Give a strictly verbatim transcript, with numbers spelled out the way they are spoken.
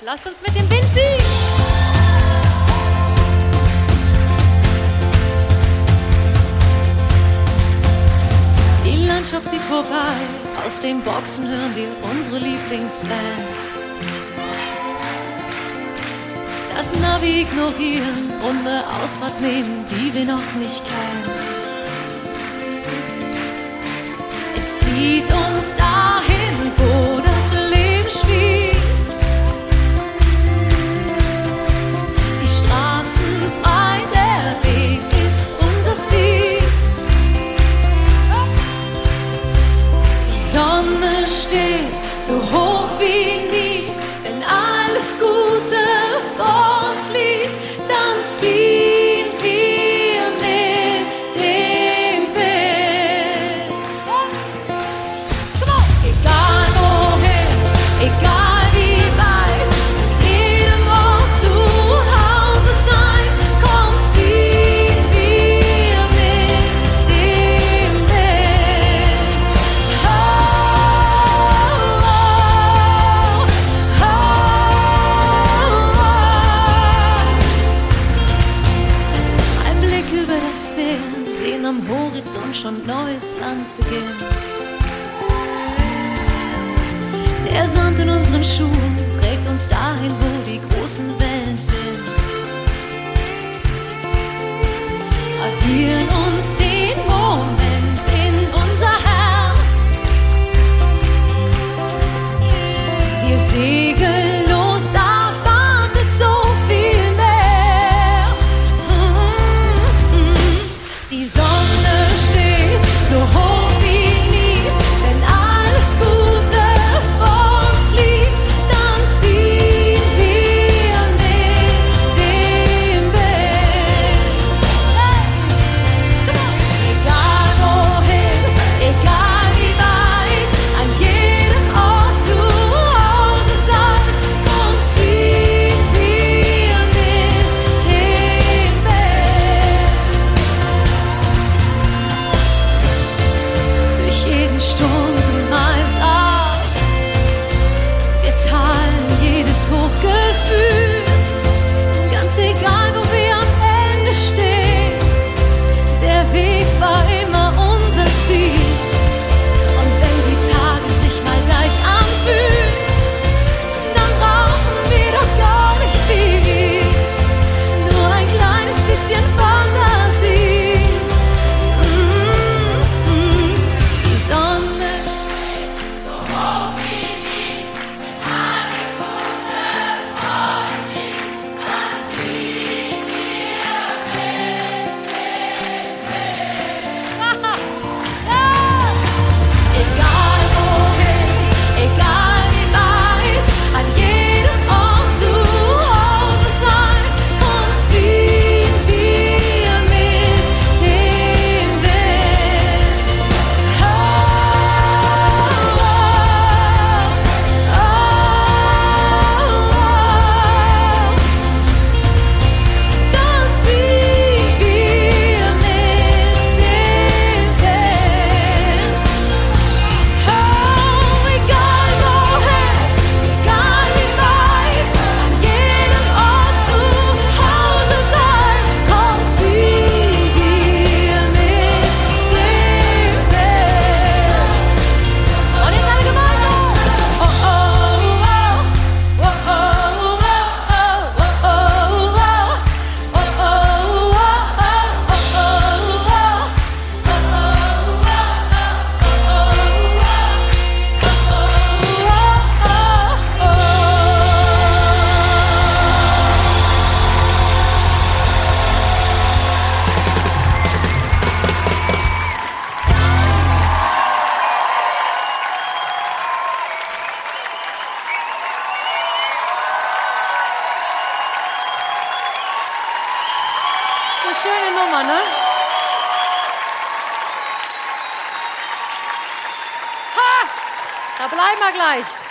Lasst uns mit dem Wind ziehen! Die Landschaft zieht vorbei, aus den Boxen hören wir unsere Lieblingsband. Das Navi ignorieren und eine Ausfahrt nehmen, die wir noch nicht kennen. Es zieht uns dahin, wo das Leben spielt. Die Straßen frei, der Weg ist unser Ziel. Die Sonne steht so hoch wie nie. Wenn alles Gute vor uns liegt, dann ziehen wir mit dem Wind. Egal wohin, egal wie weit, an jedem Ort zu Hause sein, komm, ziehen wir mit dem Wind. Oh, oh, oh, oh. Ein Blick über das Meer, sehen am Horizont schon neues Land beginnen. Der Sand in unseren Schuhen trägt uns dahin, wo die großen Wellen sind. Gravieren uns den Moment in unser Herz. Wir segeln los, da wartet so viel mehr. Die Sonne steht so hoch wie nie, wenn alles Gute vor uns liegt, dann ziehen wir mit dem Wind. Egal wohin, egal wie weit, an jedem Ort zu Hause sein, komm, ziehen wir mit dem Wind. Durch jeden Sturm gemeinsam, wir teilen jedes Hochgefühl. Ganz egal, wo wir am Ende stehen, der Weg war immer unser Ziel. Und wenn die Tage sich mal gleich anfühlen, dann brauchen wir doch gar nicht viel, nur ein kleines bisschen Fantasie. Mm-mm. Die Sonne steht so hoch wie nie, wenn alles Gute vor uns liegt, dann ziehen wir mit dem Wind. Ja! Egal wohin, egal wie weit, an jedem Ort zu Hause sein, komm, ziehen wir mit dem Wind. Oh, oh, oh, oh. Dann ziehen wir mit dem Wind. Oh, egal wohin, egal wie weit, an jedem Ort zu Hause sein, komm, ziehen wir mit dem Wind. Und jetzt alle gemeinsam. Oh, oh, oh, oh, oh, oh, oh, oh, oh, oh, Das ist eine schöne Nummer, ne? Ha! Da bleiben wir gleich.